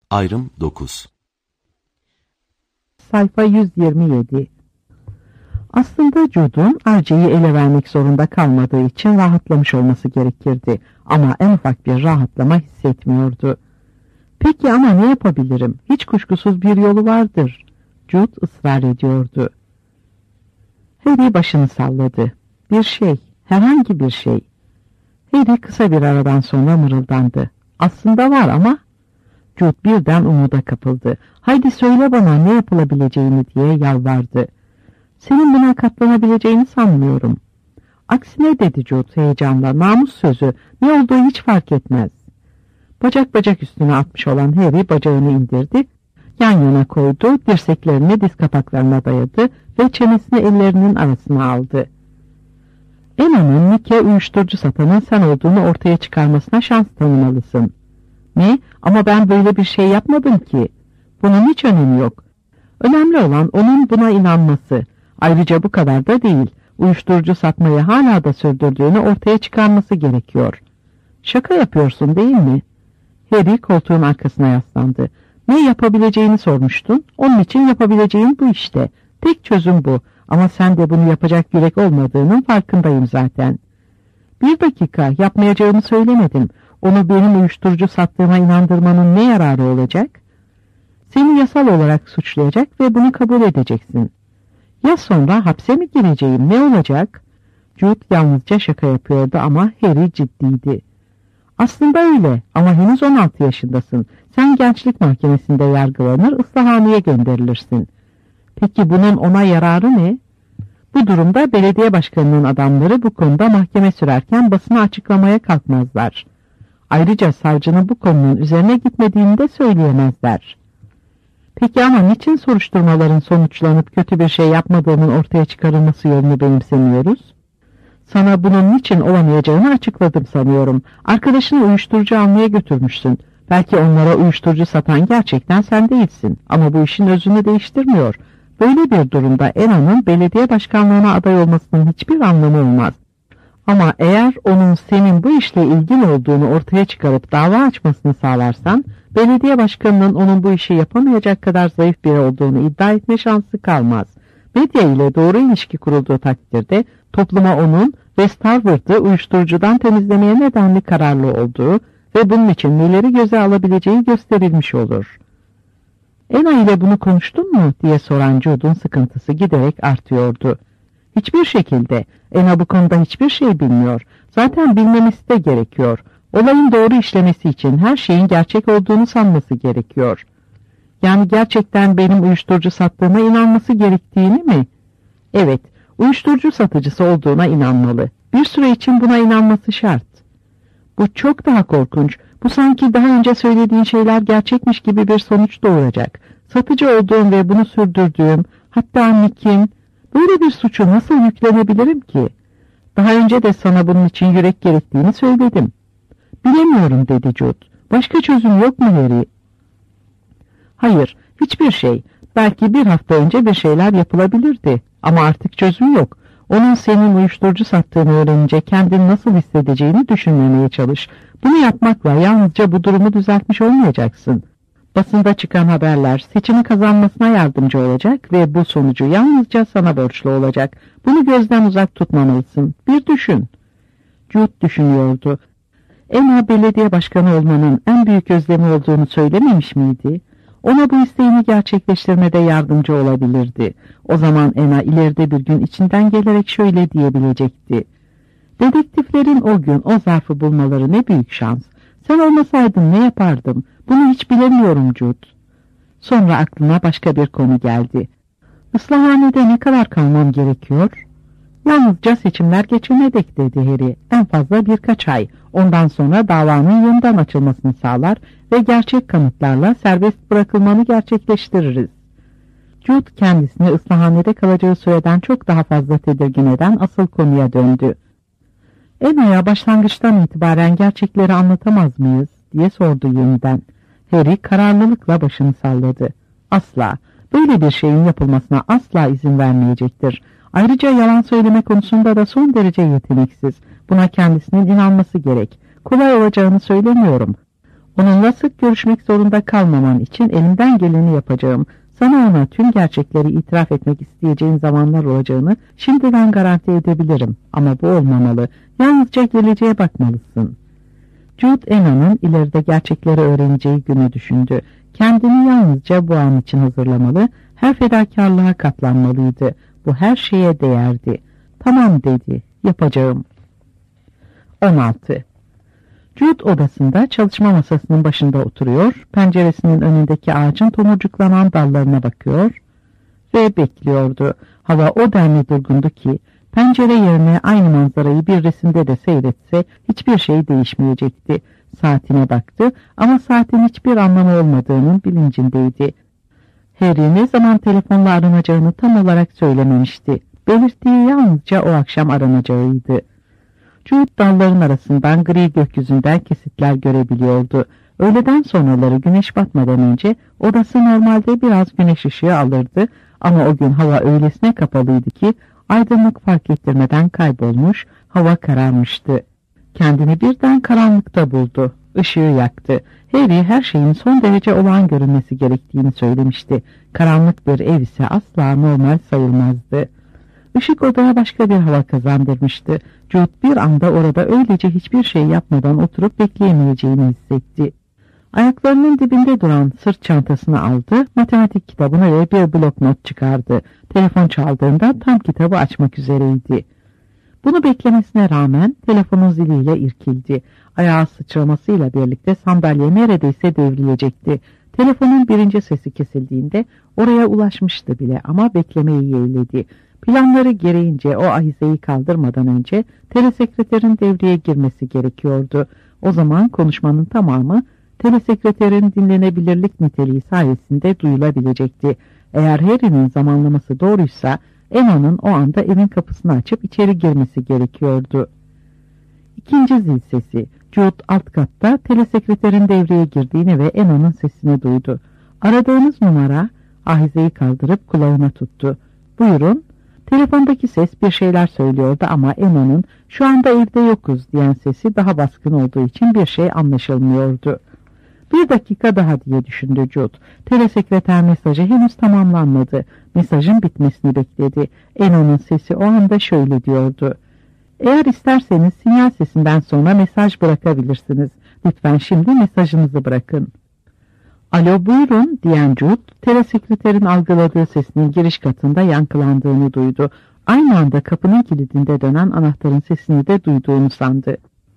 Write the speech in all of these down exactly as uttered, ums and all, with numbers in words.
Ayrım dokuz. Sayfa yüz yirmi yedi. Aslında Jude'un Archie'yi ele vermek zorunda kalmadığı için rahatlamış olması gerekirdi. Ama en ufak bir rahatlama hissetmiyordu. Peki ama ne yapabilirim? Hiç kuşkusuz bir yolu vardır. Jude ısrar ediyordu. Harry başını salladı. Bir şey, herhangi bir şey. Harry kısa bir aradan sonra mırıldandı. Aslında var ama... Jude birden umuda kapıldı. Haydi söyle bana ne yapılabileceğini diye yalvardı. Senin buna katlanabileceğini sanmıyorum. Aksine dedi Jude heyecanla, namus sözü, ne olduğu hiç fark etmez. Bacak bacak üstüne atmış olan Harry bacağını indirdi, yan yana koydu, dirseklerini diz kapaklarına dayadı ve çenesini ellerinin arasına aldı. Emma'nın Nick'e uyuşturucu satanın sen olduğunu ortaya çıkarmasına şans tanımalısın. Ne? Ama ben böyle bir şey yapmadım ki. Bunun hiç önemi yok. Önemli olan onun buna inanması. Ayrıca bu kadar da değil. Uyuşturucu satmayı hala da sürdürdüğünü ortaya çıkarması gerekiyor. Şaka yapıyorsun değil mi? Harry koltuğun arkasına yaslandı. Ne yapabileceğini sormuştun. Onun için yapabileceğin bu işte. Tek çözüm bu. Ama sen de bunu yapacak yürek olmadığının farkındayım zaten. Bir dakika, yapmayacağımı söylemedim. Onu benim uyuşturucu sattığıma inandırmanın ne yararı olacak? Seni yasal olarak suçlayacak ve bunu kabul edeceksin. Ya sonra hapse mi gireceğim, ne olacak? Jude yalnızca şaka yapıyordu ama Harry ciddiydi. Aslında öyle ama henüz on altı yaşındasın. Sen gençlik mahkemesinde yargılanır, ıslahaneye gönderilirsin. Peki bunun ona yararı ne? Bu durumda belediye başkanının adamları bu konuda mahkeme sürerken basına açıklamaya kalkmazlar. Ayrıca savcının bu konunun üzerine gitmediğini de söyleyemezler. Peki ama niçin soruşturmaların sonuçlanıp kötü bir şey yapmadığının ortaya çıkarılması yolunu benimsemiyoruz? Sana bunun niçin olamayacağını açıkladım sanıyorum. Arkadaşını uyuşturucu almaya götürmüşsün. Belki onlara uyuşturucu satan gerçekten sen değilsin. Ama bu işin özünü değiştirmiyor. Böyle bir durumda Emma'nın belediye başkanlığına aday olmasının hiçbir anlamı olmaz. Ama eğer onun senin bu işle ilgili olduğunu ortaya çıkarıp dava açmasını sağlarsan, belediye başkanının onun bu işi yapamayacak kadar zayıf biri olduğunu iddia etme şansı kalmaz. Medya ile doğru ilişki kurulduğu takdirde topluma onun West Harvard'ı uyuşturucudan temizlemeye nedenli kararlı olduğu ve bunun için neleri göze alabileceği gösterilmiş olur. Emma ile bunu konuştun mu diye soran Jude'un sıkıntısı giderek artıyordu. Hiçbir şekilde. Emma bu konuda hiçbir şey bilmiyor. Zaten bilmemesi de gerekiyor. Olayın doğru işlemesi için her şeyin gerçek olduğunu sanması gerekiyor. Yani gerçekten benim uyuşturucu sattığıma inanması gerektiğini mi? Evet, uyuşturucu satıcısı olduğuna inanmalı. Bir süre için buna inanması şart. Bu çok daha korkunç. Bu sanki daha önce söylediğin şeyler gerçekmiş gibi bir sonuç doğuracak. Satıcı olduğum ve bunu sürdürdüğüm, hatta Nick'in, böyle bir suçu nasıl yüklenebilirim ki? Daha önce de sana bunun için yürek gerektiğini söyledim. Bilemiyorum dedi Jude. Başka çözüm yok mu Harry? Hayır, hiçbir şey. Belki bir hafta önce bir şeyler yapılabilirdi. Ama artık çözüm yok. Onun senin uyuşturucu sattığını öğrenince kendini nasıl hissedeceğini düşünmemeye çalış. Bunu yapmakla yalnızca bu durumu düzeltmiş olmayacaksın. Basında çıkan haberler seçimi kazanmasına yardımcı olacak ve bu sonucu yalnızca sana borçlu olacak. Bunu gözden uzak tutmamalısın. Bir düşün. Jude düşünüyordu. Emma belediye başkanı olmanın en büyük özlemi olduğunu söylememiş miydi? Ona bu isteğini gerçekleştirmede yardımcı olabilirdi. O zaman Emma ileride bir gün içinden gelerek şöyle diyebilecekti. Dedektiflerin o gün o zarfı bulmaları ne büyük şans. Sen olmasaydın ne yapardım? Bunu hiç bilemiyorum Jude. Sonra aklına başka bir konu geldi. Islahanede ne kadar kalmam gerekiyor? Yalnızca seçimler geçene dek dedi Harry. En fazla birkaç ay. Ondan sonra davanın yeniden açılmasını sağlar ve gerçek kanıtlarla serbest bırakılmanı gerçekleştiririz. Jude kendisini ıslahanede kalacağı süreden çok daha fazla tedirgin eden asıl konuya döndü. Emma'ya başlangıçtan itibaren gerçekleri anlatamaz mıyız diye sordu yeniden. Harry kararlılıkla başını salladı. Asla, böyle bir şeyin yapılmasına asla izin vermeyecektir. Ayrıca yalan söyleme konusunda da son derece yeteneksiz. Buna kendisinin inanması gerek. Kolay olacağını söylemiyorum. Onunla sık görüşmek zorunda kalmaman için elimden geleni yapacağım. Sana ona tüm gerçekleri itiraf etmek isteyeceğin zamanlar olacağını şimdiden garanti edebilirim. Ama bu olmamalı. Yalnızca geleceğe bakmalısın. Jude Anna'nın ileride gerçekleri öğreneceği günü düşündü. Kendini yalnızca bu an için hazırlamalı, her fedakarlığa katlanmalıydı. Bu her şeye değerdi. Tamam dedi, yapacağım. on altı. Jude odasında çalışma masasının başında oturuyor, penceresinin önündeki ağacın tomurcuklanan dallarına bakıyor ve bekliyordu. Hava o denli durgundu ki, pencere yerine aynı manzarayı bir resimde de seyretse hiçbir şey değişmeyecekti. Saatine baktı ama saatin hiçbir anlamı olmadığının bilincindeydi. Harry ne zaman telefonla aranacağını tam olarak söylememişti. Belirttiği yalnızca o akşam aranacağıydı. Jude dalların arasından gri gökyüzünden kesitler görebiliyordu. Öğleden sonraları güneş batmadan önce odası normalde biraz güneş ışığı alırdı ama o gün hava öylesine kapalıydı ki aydınlık fark ettirmeden kaybolmuş, hava kararmıştı. Kendini birden karanlıkta buldu. Işığı yaktı. Harry her şeyin son derece olağan görünmesi gerektiğini söylemişti. Karanlık bir ev ise asla normal sayılmazdı. Işık odaya başka bir hava kazandırmıştı. Jude bir anda orada öylece hiçbir şey yapmadan oturup bekleyemeyeceğini hissetti. Ayaklarının dibinde duran sırt çantasını aldı, matematik kitabını ve bir bloknot çıkardı. Telefon çaldığında tam kitabı açmak üzereydi. Bunu beklemesine rağmen telefonun ziliyle irkildi. Ayağı sıçramasıyla birlikte sandalye neredeyse devrilecekti. Telefonun birinci sesi kesildiğinde oraya ulaşmıştı bile ama beklemeyi yeğledi. Planları gereğince o ahizeyi kaldırmadan önce telesekreterin devreye girmesi gerekiyordu. O zaman konuşmanın tamamı telesekreterin dinlenebilirlik niteliği sayesinde duyulabilecekti. Eğer Harry'nin zamanlaması doğruysa Emma'nın o anda evin kapısını açıp içeri girmesi gerekiyordu. İkinci zil sesi. Jude alt katta telesekreterin devreye girdiğini ve Emma'nın sesini duydu. Aradığınız numara, ahizeyi kaldırıp kulağına tuttu. Buyurun. Telefondaki ses bir şeyler söylüyordu ama Emma'nın şu anda evde yokuz diyen sesi daha baskın olduğu için bir şey anlaşılmıyordu. Bir dakika daha diye düşündü Jude. Telesekreter mesajı henüz tamamlanmadı. Mesajın bitmesini bekledi. Emma'nın sesi o anda şöyle diyordu. Eğer isterseniz sinyal sesinden sonra mesaj bırakabilirsiniz. Lütfen şimdi mesajınızı bırakın. Alo buyurun diyen Jude, telesekreterin algıladığı sesinin giriş katında yankılandığını duydu. Aynı anda kapının kilidinde dönen anahtarın sesini de duyduğunu sandı.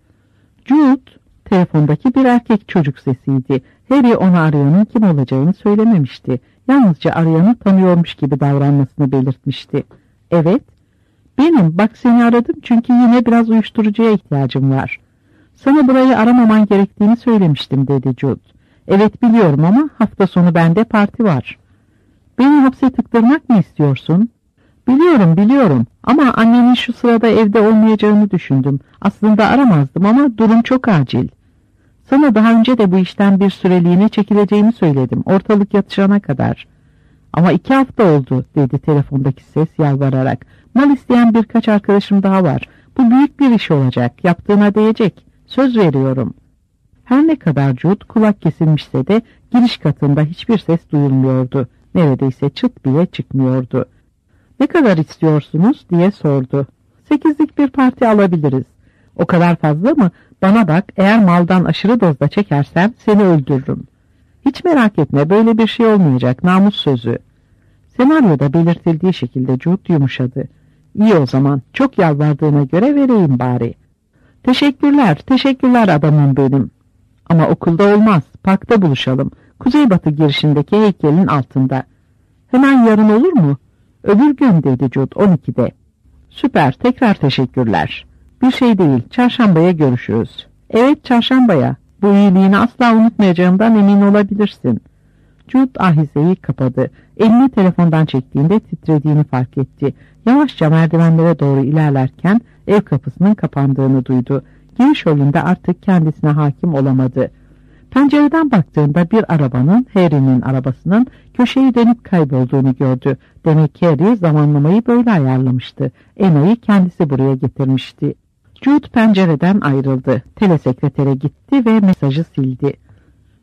Jude, telefondaki bir erkek çocuk sesiydi. Harry ona arayanın kim olacağını söylememişti. Yalnızca arayanı tanıyormuş gibi davranmasını belirtmişti. Evet, benim bak seni aradım çünkü yine biraz uyuşturucuya ihtiyacım var. Sana burayı aramaman gerektiğini söylemiştim dedi Jude. Evet biliyorum ama hafta sonu bende parti var. Beni hapse tıktırmak mı istiyorsun? Biliyorum biliyorum ama annenin şu sırada evde olmayacağını düşündüm. Aslında aramazdım ama durum çok acil. Sana daha önce de bu işten bir süreliğine çekileceğimi söyledim. Ortalık yatışana kadar. Ama iki hafta oldu dedi telefondaki ses yalvararak. Mal isteyen birkaç arkadaşım daha var. Bu büyük bir iş olacak. Yaptığına değecek. Söz veriyorum. Her ne kadar Jude kulak kesilmişse de giriş katında hiçbir ses duyulmuyordu. Neredeyse çıt bile çıkmıyordu. Ne kadar istiyorsunuz diye sordu. Sekizlik bir parti alabiliriz. O kadar fazla mı? Bana bak, eğer maldan aşırı dozda çekersem seni öldürürüm. Hiç merak etme, böyle bir şey olmayacak, namus sözü. Senaryoda belirtildiği şekilde Jude yumuşadı. İyi o zaman, çok yalvardığına göre vereyim bari. Teşekkürler, teşekkürler adamım benim. Ama okulda olmaz, parkta buluşalım. Kuzeybatı girişindeki heykelin altında. Hemen yarın olur mu? Öbür gün dedi Jude, on ikide. Süper, tekrar teşekkürler. Bir şey değil, çarşambaya görüşürüz. Evet, çarşambaya. Bu iyiliğini asla unutmayacağımdan emin olabilirsin. Jude ahizeyi kapadı. Elini telefondan çektiğinde titrediğini fark etti. Yavaşça merdivenlere doğru ilerlerken ev kapısının kapandığını duydu. Giriş yolunda artık kendisine hakim olamadı. Pencereden baktığında bir arabanın, Harry'nin arabasının köşeyi dönüp kaybolduğunu gördü. Demek ki Harry zamanlamayı böyle ayarlamıştı. Emma'yı kendisi buraya getirmişti. Jude pencereden ayrıldı. Telesekretere gitti ve mesajı sildi.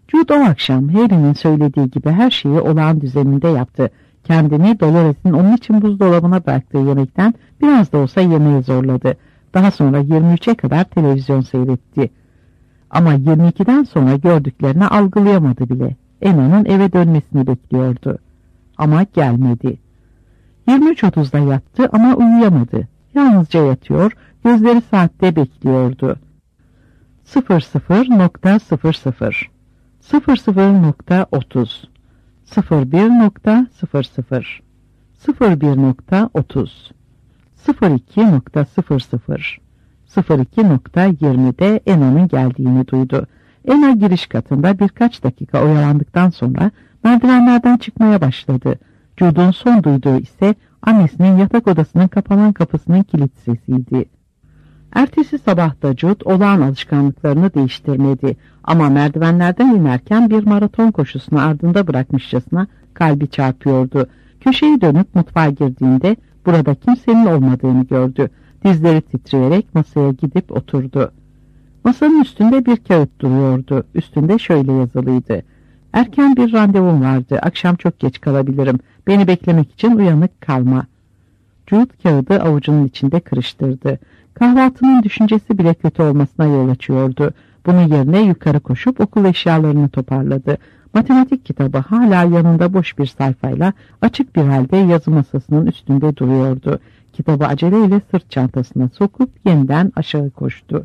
Jude o akşam Harry'nin söylediği gibi her şeyi olağan düzeninde yaptı. Kendini Dolores'in onun için buzdolabına bıraktığı yemekten biraz da olsa yemeye zorladı. Daha sonra yirmi üçe kadar televizyon seyretti. Ama yirmi ikiden sonra gördüklerini algılayamadı bile. Emma'nın eve dönmesini bekliyordu. Ama gelmedi. yirmi üç otuzda yattı ama uyuyamadı. Yalnızca yatıyor, gözleri saatte bekliyordu. sıfır sıfır nokta sıfır sıfır, sıfır sıfır nokta otuz, sıfır bir nokta sıfır sıfır, sıfır bir nokta otuz, sıfır iki nokta sıfır sıfır, sıfır iki nokta yirmide Emma'nın geldiğini duydu. Emma giriş katında birkaç dakika oyalandıktan sonra merdivenlerden çıkmaya başladı. Jude'un son duyduğu ise annesinin yatak odasının kapanan kapısının kilit sesiydi. Ertesi sabah da Jude olağan alışkanlıklarını değiştirmedi ama merdivenlerden inerken bir maraton koşusunu ardında bırakmışçasına kalbi çarpıyordu. Köşeyi dönüp mutfağa girdiğinde burada kimsenin olmadığını gördü. Dizleri titreyerek masaya gidip oturdu. Masanın üstünde bir kağıt duruyordu. Üstünde şöyle yazılıydı: "Erken bir randevum vardı. Akşam çok geç kalabilirim. Beni beklemek için uyanık kalma." Jude kağıdı avucunun içinde kırıştırdı. Kahvaltının düşüncesi bile kötü olmasına yol açıyordu. Bunun yerine yukarı koşup okul eşyalarını toparladı. Matematik kitabı hala yanında boş bir sayfayla açık bir halde yazı masasının üstünde duruyordu. Kitabı aceleyle sırt çantasına sokup yeniden aşağı koştu.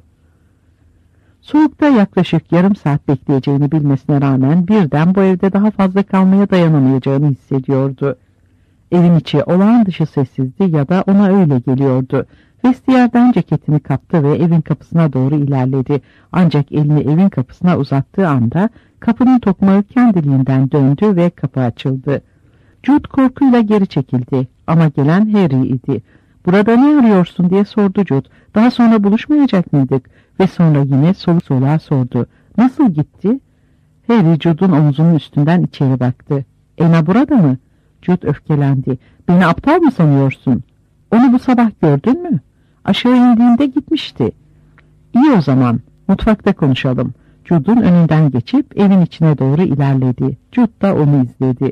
Soğukta yaklaşık yarım saat bekleyeceğini bilmesine rağmen birden bu evde daha fazla kalmaya dayanamayacağını hissediyordu. Evin içi olağan dışı sessizdi ya da ona öyle geliyordu. Vestiyerden ceketini kaptı ve evin kapısına doğru ilerledi. Ancak elini evin kapısına uzattığı anda kapının tokmağı kendiliğinden döndü ve kapı açıldı. Jude korkuyla geri çekildi ama gelen Harry idi. "Burada ne arıyorsun?" diye sordu Jude. "Daha sonra buluşmayacak mıydık?" Ve sonra yine solu soluğa sordu. "Nasıl gitti?" Harry Jude'un omzunun üstünden içeri baktı. "Emma burada mı?" Jude öfkelendi. "Beni aptal mı sanıyorsun? Onu bu sabah gördün mü? Aşağı indiğinde gitmişti." "İyi o zaman. Mutfakta konuşalım." Jude'un önünden geçip evin içine doğru ilerledi. Jude da onu izledi.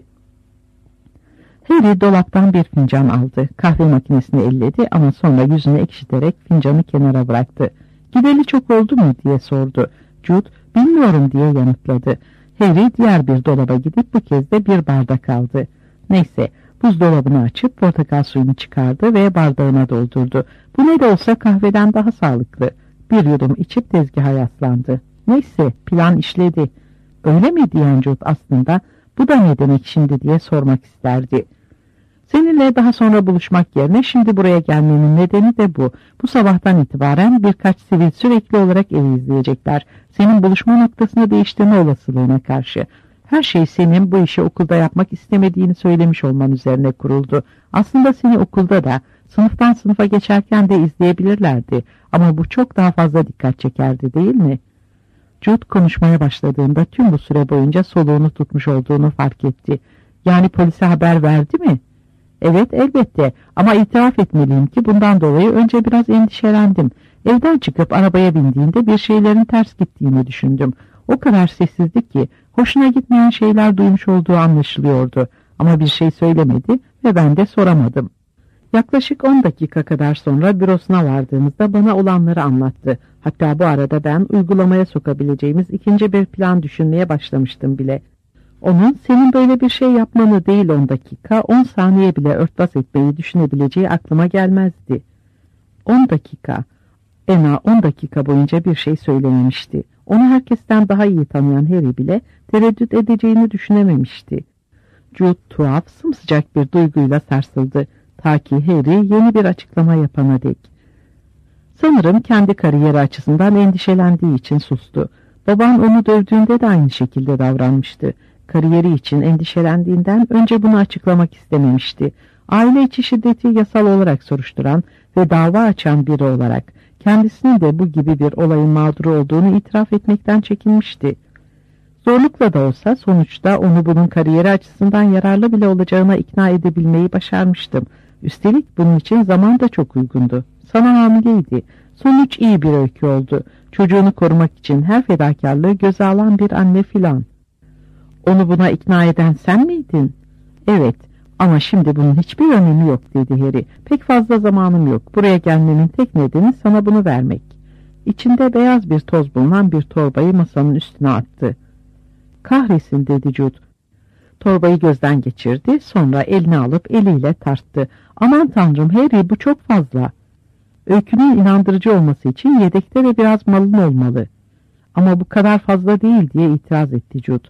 Harry dolaptan bir fincan aldı. Kahve makinesini elledi ama sonra yüzünü ekşiterek fincanı kenara bıraktı. "Gideli çok oldu mu?" diye sordu. Jude, "Bilmiyorum." diye yanıtladı. Harry diğer bir dolaba gidip bu kez de bir bardak aldı. Neyse, buzdolabını açıp portakal suyunu çıkardı ve bardağına doldurdu. Bu ne de olsa kahveden daha sağlıklı. Bir yudum içip tezgaha yaslandı. Neyse, plan işledi. "Öyle mi?" diyen Jude aslında "Bu da ne demek şimdi?" diye sormak isterdi. "Seninle daha sonra buluşmak yerine şimdi buraya gelmenin nedeni de bu. Bu sabahtan itibaren birkaç sivil sürekli olarak evi izleyecekler. Senin buluşma noktasını değiştirme olasılığına karşı. Her şey senin bu işi okulda yapmak istemediğini söylemiş olman üzerine kuruldu. Aslında seni okulda da, sınıftan sınıfa geçerken de izleyebilirlerdi. Ama bu çok daha fazla dikkat çekerdi, değil mi?" Jude konuşmaya başladığında tüm bu süre boyunca soluğunu tutmuş olduğunu fark etti. "Yani polise haber verdi mi?" "Evet, elbette, ama itiraf etmeliyim ki bundan dolayı önce biraz endişelendim. Evden çıkıp arabaya bindiğinde bir şeylerin ters gittiğini düşündüm. O kadar sessizdi ki hoşuna gitmeyen şeyler duymuş olduğu anlaşılıyordu. Ama bir şey söylemedi ve ben de soramadım." Yaklaşık on dakika kadar sonra bürosuna vardığımızda bana olanları anlattı. Hatta bu arada ben uygulamaya sokabileceğimiz ikinci bir plan düşünmeye başlamıştım bile. Onun senin böyle bir şey yapmanı değil on dakika, on saniye bile örtbas etmeyi düşünebileceği aklıma gelmezdi. on dakika. Emma on dakika boyunca bir şey söylememişti. Onu herkesten daha iyi tanıyan Harry bile tereddüt edeceğini düşünememişti. Jude tuhaf, sımsıcak bir duyguyla sarsıldı. Ta ki Harry yeni bir açıklama yapana dek. Sanırım kendi kariyeri açısından endişelendiği için sustu. Baban onu dövdüğünde de aynı şekilde davranmıştı. Kariyeri için endişelendiğinden önce bunu açıklamak istememişti. Aile içi şiddeti yasal olarak soruşturan ve dava açan biri olarak kendisinin de bu gibi bir olayın mağduru olduğunu itiraf etmekten çekinmişti. Zorlukla da olsa sonuçta onu bunun kariyeri açısından yararlı bile olacağına ikna edebilmeyi başarmıştım. Üstelik bunun için zaman da çok uygundu. Sana hamileydi. Sonuç iyi bir öykü oldu. Çocuğunu korumak için her fedakarlığı göze alan bir anne filan. Onu buna ikna eden sen miydin? Evet, ama şimdi bunun hiçbir önemi yok dedi Harry. Pek fazla zamanım yok. Buraya gelmemin tek nedeni sana bunu vermek. İçinde beyaz bir toz bulunan bir torbayı masanın üstüne attı. Kahretsin dedi Jude. Torbayı gözden geçirdi, sonra elini alıp eliyle tarttı. Aman tanrım Harry, bu çok fazla. Öykünün inandırıcı olması için yedekte ve biraz malın olmalı. Ama bu kadar fazla değil diye itiraz etti Jude.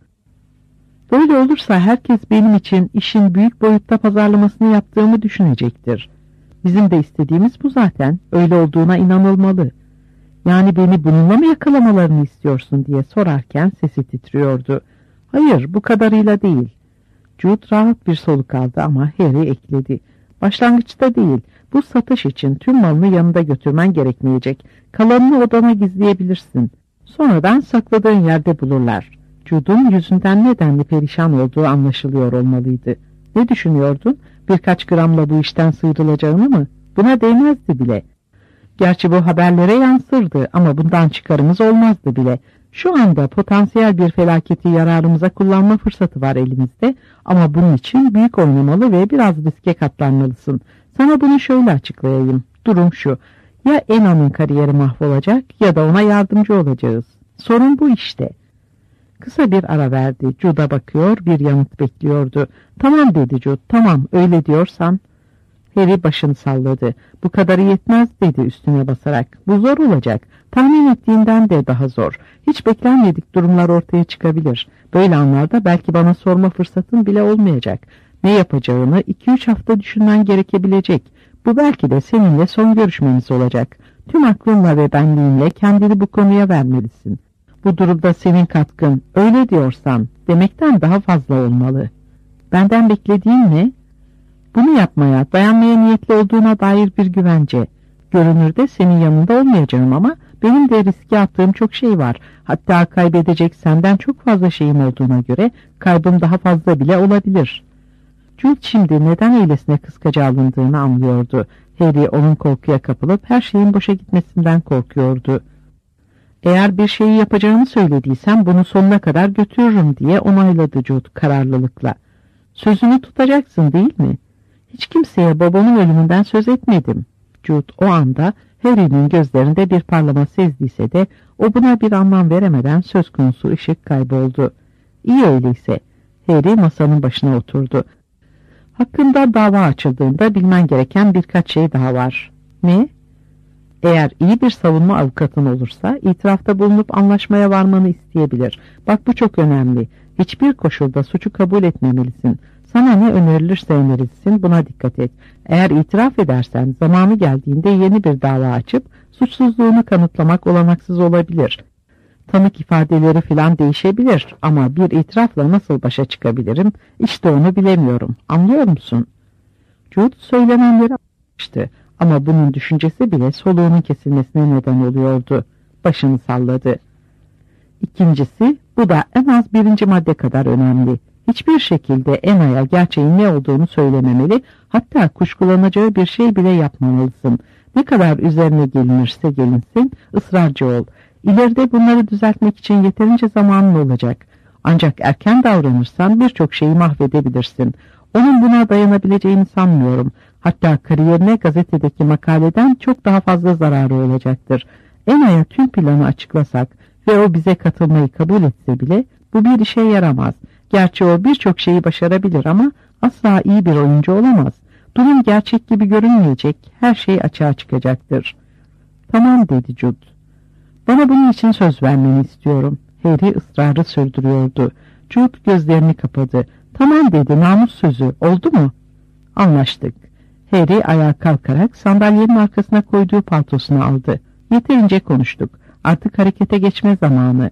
Böyle olursa herkes benim için işin büyük boyutta pazarlamasını yaptığımı düşünecektir. Bizim de istediğimiz bu zaten. Öyle olduğuna inanılmalı. Yani beni bununla mı yakalamalarını istiyorsun diye sorarken sesi titriyordu. Hayır, bu kadarıyla değil. Jude rahat bir soluk aldı ama Harry ekledi. Başlangıçta değil. Bu satış için tüm malını yanında götürmen gerekmeyecek. Kalanını odana gizleyebilirsin. Sonradan sakladığın yerde bulurlar. Jude'un yüzünden nedenli perişan olduğu anlaşılıyor olmalıydı. Ne düşünüyordun? Birkaç gramla bu işten sıyrılacağını mı? Buna değmezdi bile. Gerçi bu haberlere yansırdı ama bundan çıkarımız olmazdı bile. Şu anda potansiyel bir felaketi yararımıza kullanma fırsatı var elimizde ama bunun için büyük oynamalı ve biraz riske katlanmalısın. Sana bunu şöyle açıklayayım. Durum şu. Ya Enna'nın kariyeri mahvolacak ya da ona yardımcı olacağız. Sorun bu işte. Kısa bir ara verdi. Jude'a bakıyor, bir yanıt bekliyordu. Tamam dedi Jude, tamam öyle diyorsan. Harry başını salladı. Bu kadarı yetmez dedi üstüne basarak. Bu zor olacak. Tahmin ettiğinden de daha zor. Hiç beklenmedik durumlar ortaya çıkabilir. Böyle anlarda belki bana sorma fırsatın bile olmayacak. Ne yapacağını iki üç hafta düşünmen gerekebilecek. Bu belki de seninle son görüşmemiz olacak. Tüm aklınla ve benliğinle kendini bu konuya vermelisin. Bu durumda senin katkın, öyle diyorsan, demekten daha fazla olmalı. Benden beklediğin ne? Bunu yapmaya, dayanmaya niyetli olduğuna dair bir güvence. Görünürde senin yanında olmayacağım ama benim de riske attığım çok şey var. Hatta kaybedecek senden çok fazla şeyim olduğuna göre kaybım daha fazla bile olabilir. Jude şimdi neden öylesine kıskaca alındığını anlıyordu. Harry onun korkuya kapılıp her şeyin boşa gitmesinden korkuyordu. Eğer bir şeyi yapacağını söylediysem bunu sonuna kadar götürürüm diye onayladı Jude kararlılıkla. Sözünü tutacaksın değil mi? Hiç kimseye babamın ölümünden söz etmedim. Jude o anda Harry'nin gözlerinde bir parlama sezdiyse de o buna bir anlam veremeden söz konusu ışık kayboldu. İyi öyleyse. Harry masanın başına oturdu. Hakkında dava açıldığında bilmen gereken birkaç şey daha var. Ne? Eğer iyi bir savunma avukatın olursa itirafta bulunup anlaşmaya varmanı isteyebilir. Bak bu çok önemli. Hiçbir koşulda suçu kabul etmemelisin. Sana ne önerilirse önerilsin, buna dikkat et. Eğer itiraf edersen zamanı geldiğinde yeni bir dava açıp suçsuzluğunu kanıtlamak olanaksız olabilir. Tanık ifadeleri filan değişebilir ama bir itirafla nasıl başa çıkabilirim? İşte onu bilemiyorum. Anlıyor musun? Jude söylenenleri anlamıştı ama bunun düşüncesi bile soluğunun kesilmesine neden oluyordu. Başını salladı. İkincisi, bu da en az birinci madde kadar önemli. Hiçbir şekilde Enna'ya gerçeğin ne olduğunu söylememeli, hatta kuşkulanacağı bir şey bile yapmamalısın. Ne kadar üzerine gelinirse gelinsin, ısrarcı ol. İleride bunları düzeltmek için yeterince zamanın olacak. Ancak erken davranırsan birçok şeyi mahvedebilirsin. Onun buna dayanabileceğini sanmıyorum. Hatta kariyerine gazetedeki makaleden çok daha fazla zararı olacaktır. Enna'ya tüm planı açıklasak ve o bize katılmayı kabul etse bile bu bir işe yaramaz. Gerçi o birçok şeyi başarabilir ama asla iyi bir oyuncu olamaz. Durum gerçek gibi görünmeyecek, her şey açığa çıkacaktır. Tamam dedi Jude. Bana bunun için söz vermeni istiyorum. Harry ısrarı sürdürüyordu. Jude gözlerini kapadı. Tamam dedi, namus sözü, oldu mu? Anlaştık. Harry ayağa kalkarak sandalyenin arkasına koyduğu paltosunu aldı. Yeterince konuştuk. Artık harekete geçme zamanı.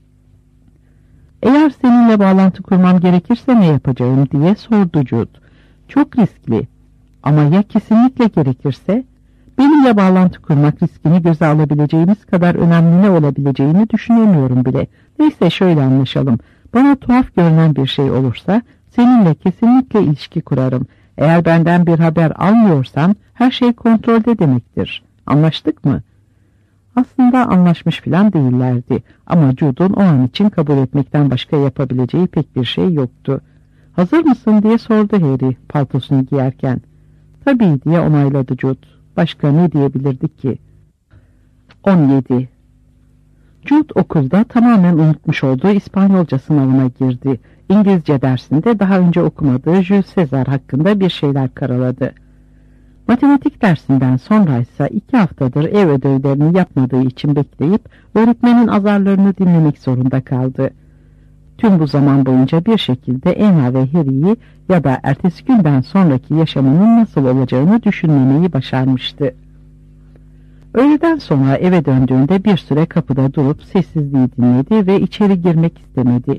Eğer seninle bağlantı kurmam gerekirse ne yapacağım diye sordu Jude. Çok riskli. Ama ya kesinlikle gerekirse? Benimle bağlantı kurmak riskini göze alabileceğimiz kadar önemli ne olabileceğini düşünemiyorum bile. Neyse şöyle anlaşalım. Bana tuhaf görünen bir şey olursa seninle kesinlikle ilişki kurarım. Eğer benden bir haber almıyorsan her şey kontrolde demektir. Anlaştık mı? Aslında anlaşmış filan değillerdi ama Jude'un o an için kabul etmekten başka yapabileceği pek bir şey yoktu. "Hazır mısın?" diye sordu Harry paltosunu giyerken. "Tabii" diye onayladı Jude. Başka ne diyebilirdik ki? on yedi. Jude okulda tamamen unutmuş olduğu İspanyolca sınavına girdi. İngilizce dersinde daha önce okumadığı Jules Caesar hakkında bir şeyler karaladı. Matematik dersinden sonra ise iki haftadır ev ödevlerini yapmadığı için bekleyip öğretmenin azarlarını dinlemek zorunda kaldı. Tüm bu zaman boyunca bir şekilde Emma ve Harry'yi ya da ertesi günden sonraki yaşamının nasıl olacağını düşünmemeyi başarmıştı. Öğleden sonra eve döndüğünde bir süre kapıda durup sessizliği dinledi ve içeri girmek istemedi.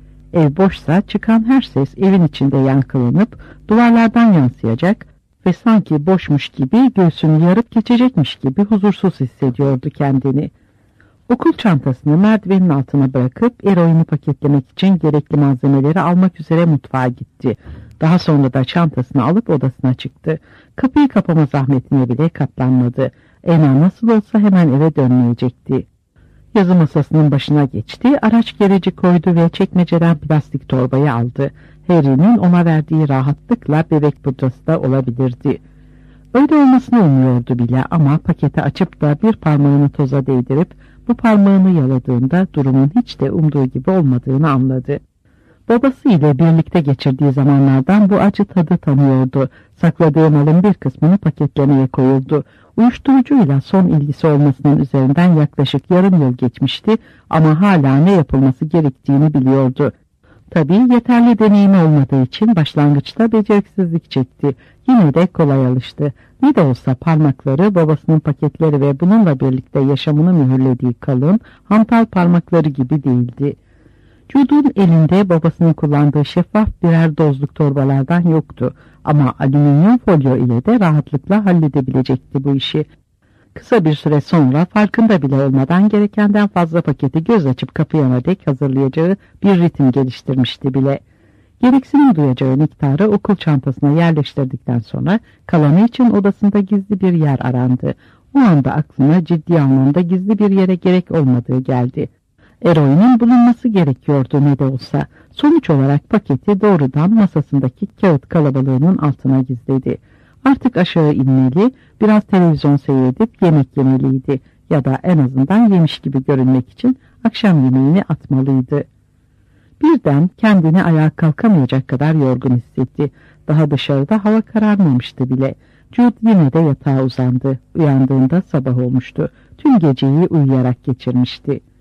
Ev boşsa çıkan her ses evin içinde yankılanıp duvarlardan yansıyacak ve sanki boşmuş gibi göğsünü yarıp geçecekmiş gibi huzursuz hissediyordu kendini. Okul çantasını merdivenin altına bırakıp eroini paketlemek için gerekli malzemeleri almak üzere mutfağa gitti. Daha sonra da çantasını alıp odasına çıktı. Kapıyı kapama zahmetine bile katlanmadı. Emma nasıl olsa hemen eve dönmeyecekti. Yazı masasının başına geçti, araç gereci koydu ve çekmeceden plastik torbayı aldı. Harry'nin ona verdiği rahatlıkla bebek pudrası da olabilirdi. Öyle olmasını umuyordu bile ama paketi açıp da bir parmağını toza değdirip bu parmağını yaladığında durumun hiç de umduğu gibi olmadığını anladı. Babası ile birlikte geçirdiği zamanlardan bu acı tadı tanıyordu. Sakladığı malın bir kısmını paketlemeye koyuldu. Uyuşturucuyla son ilgisi olmasının üzerinden yaklaşık yarım yıl geçmişti ama hala ne yapılması gerektiğini biliyordu. Tabii yeterli deneyimi olmadığı için başlangıçta beceriksizlik çekti. Yine de kolay alıştı. Ne de olsa parmakları babasının paketleri ve bununla birlikte yaşamını mühürlediği kalın, hantal parmakları gibi değildi. Jude'un elinde babasının kullandığı şeffaf birer dozluk torbalardan yoktu ama alüminyum folyo ile de rahatlıkla halledebilecekti bu işi. Kısa bir süre sonra farkında bile olmadan gerekenden fazla paketi göz açıp kapayana dek hazırlayacağı bir ritim geliştirmişti bile. Gereksinim duyacağı miktarı okul çantasına yerleştirdikten sonra kalanı için odasında gizli bir yer arandı. O anda aklına ciddi anlamda gizli bir yere gerek olmadığı geldi. Eroinin bulunması gerekiyordu ne de olsa. Sonuç olarak paketi doğrudan masasındaki kağıt kalabalığının altına gizledi. Artık aşağı inmeli, biraz televizyon seyredip yemek yemeliydi ya da en azından yemiş gibi görünmek için akşam yemeğini atmalıydı. Birden kendini ayağa kalkamayacak kadar yorgun hissetti. Daha dışarıda hava kararmamıştı bile. Jude yine de yatağa uzandı. Uyandığında sabah olmuştu. Tüm geceyi uyuyarak geçirmişti.